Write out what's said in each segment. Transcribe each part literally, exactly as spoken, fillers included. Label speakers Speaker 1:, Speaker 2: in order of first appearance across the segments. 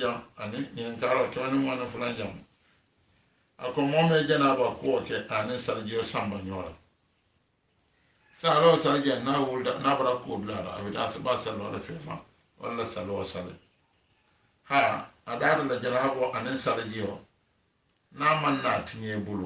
Speaker 1: jam ani ni karo ke wani mo na fulan jam ako mo me jana ba ko ke ani sarjiyo samba nyora salo sarje na wulda na bara ko blara abita asba salo la fema wala salo sale ha adada la jarabo ani sarjiyo na man na tinye bulu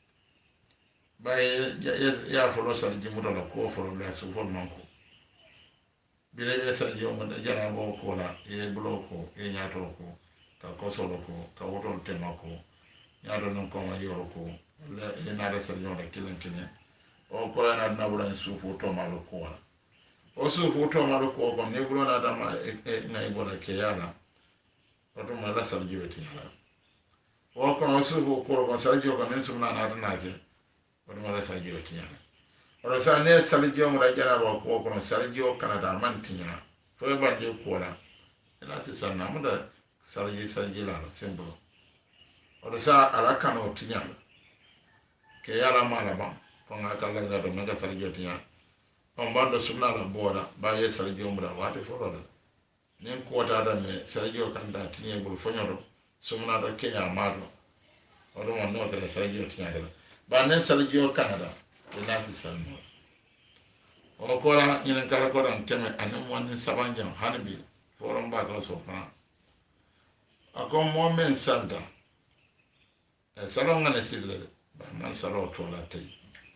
Speaker 1: bay ya folo sarji mu dala ko folo la su fol manko bile be sarjiyo mo da jarabo ko la e bulo ko e nyato ko ka ko solo ko ka woto tema ko nyato non ko ma yoro ko la e na da sarjiyo da kilen kilen o ko na na bula su fo to malo ko o su fo to malo ko ko ne bulo na da ma e na e bola ke yala o to ma la sarjiyo ti yala o ko no su fo ko ko sarjiyo ko men sumna na da na ke o to ma la sarjiyo ti yala o sa ne sarjiyo mo da jara ba ko ko no sarjiyo kana da man tinya fo e ba je ko la ila si sanna mo da sarjiyo sarjiyo la sembo o sa ala kana o tinya ke yala ma la ba ponga kala ga do mega sarjo tiya on bando sunna la boda ba ye sarjo mura wati foro da nen ko ta da me sarjo kan da tiye bul fonyodo sunna da kenya mado o do mon no da sarjo tiya da ba nen sarjo kanada de nasi sanno o ko la inen kala ko dan teme anen wonni sabanjam hanbi foron ba ko so fa akon mo men santa e salon ngane sille ba man salo to la tay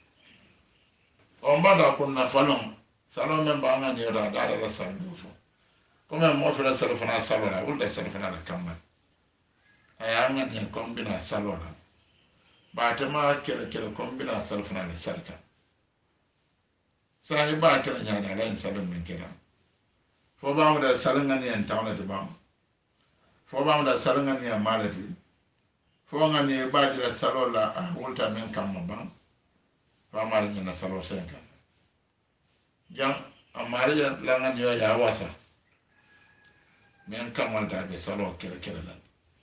Speaker 1: on bada kunna falon salon men ba ngani ra da la sandu fo comme mo fera salo fana salo la wala salo fana la kamma ay ngani kombina salo la ba ta ma kele kele kombina salo fana la sarka sai ba ta nya da ran salo men kira fo ba mu da salo ngani en tawna de ba fo ba mu da salo ngani en malati fo ngani ba di salo la a wulta men kamma ba famari ni na salo senka jang amari ya langan yo ya wasa men kamal da be salo kere kere la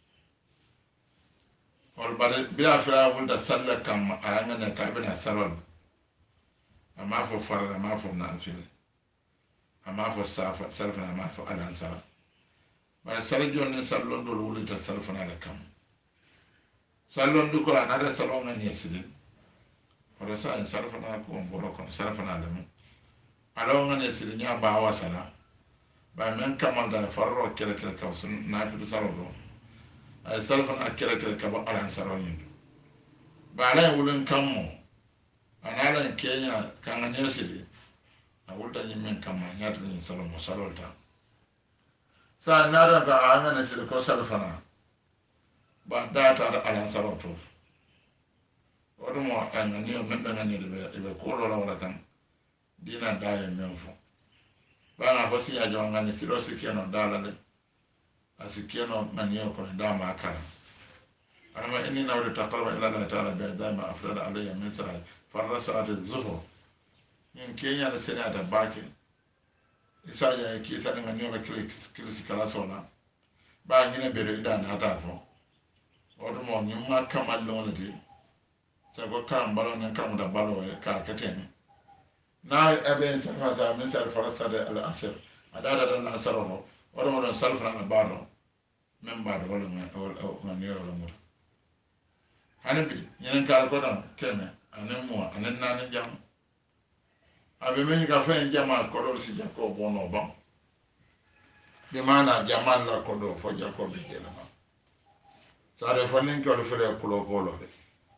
Speaker 1: ol bare bila fra wul da salla kam anga ne ka bena salo ama fo farala ma fo na fili ama fo safa salfa ma fo alan sala bare sala jonni sallo do wul da salfa na kam sallo ndu ko na da salo ngani sidin wala sa en sarfana ko mbolo ko sarfana le mu alo ngane sirinya ba wasana ba men kamanda farro kele kele ka sun na fi sarro ay sarfana kele kele ka ba alan sarro ni ba la wulun kammo anala kenya kanga ne siri a wulta ni men kamma nyata ni sarro mo sarro ta sa nada ba ngane siri ko sarfana ba data da alan sarro to odo mo angani o membe ngani de be ko lo la kan dina daye menfo ba na fo si ajo ngani silo sikeno dala le asikeno ngani ko da ma kala ama inni na wala taqarraba ila Allah ta'ala bi dama afdala alayya min salat farra salat az-zuhr in kenya da sene da baki isa ya ki sa ngani o kile kile sikala sona ba ngine bere ida na ta fo odo mo nyuma kamal lo le sabo kan balo nan kan da balo ka katen na aben sarfa sa min sarfa sa da al asr adada da al asr ho wala mo don sarfa na balo men ba da wala ma ne wala mo hanabi yen ka ko dan keme anen mo anen nan jam abe men ka fe jama ko do si jako bono ba be mana jaman la ko do fo jako be gela ma sare fo nen ko fere kulo polo de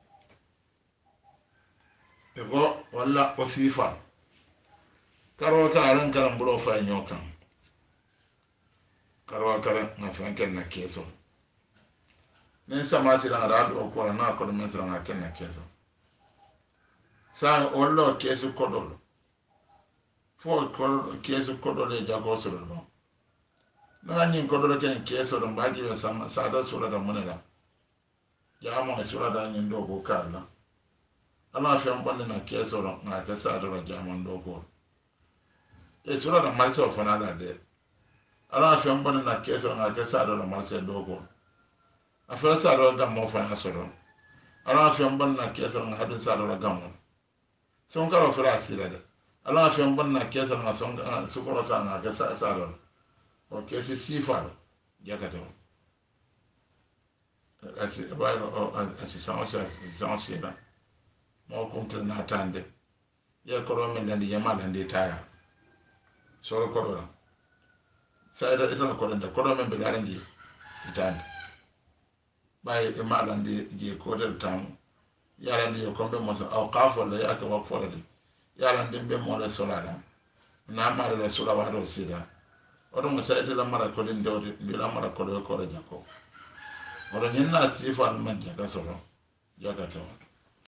Speaker 1: ego walla o sifa karo ka ran karam bulo fa nyokan karo kala na fanken na keso nen sama sira da do ko na ko men sira na ken na keso sa ollo keso kodol fo ko keso kodol e jago sura no na nyin kodol ken keso do baji be sama sada sura da monela ya mo sura da nyin do ko kala ala fi an bande na keso ro na ka sa do jamon do ko e sura da marso fana da de ala fi an bande na keso na ka sa do marso do ko a fa sa do ga mo fana so do ala fi an bande na keso na hadin sa do ga mo son ka ro fra asira de ala fi an bande na keso na son su ko ta na ka sa sa do o kesi sifa ya ka to asi ba asi sango sa sango sira mo kuntul na tande ya koro men landi yama landi taya soro koro sa ida ita koro nda koro men be garandi itande bay e ma landi je ko del tam ya landi yo kombe mo sa aw qafo la ya ka wa fora de ya landi be mo la solada na ma la sola wa do sira odo mo sa ita la mara ko den do de la mara ko do ko jako odo nyenna sifa al man jaga soro jaga to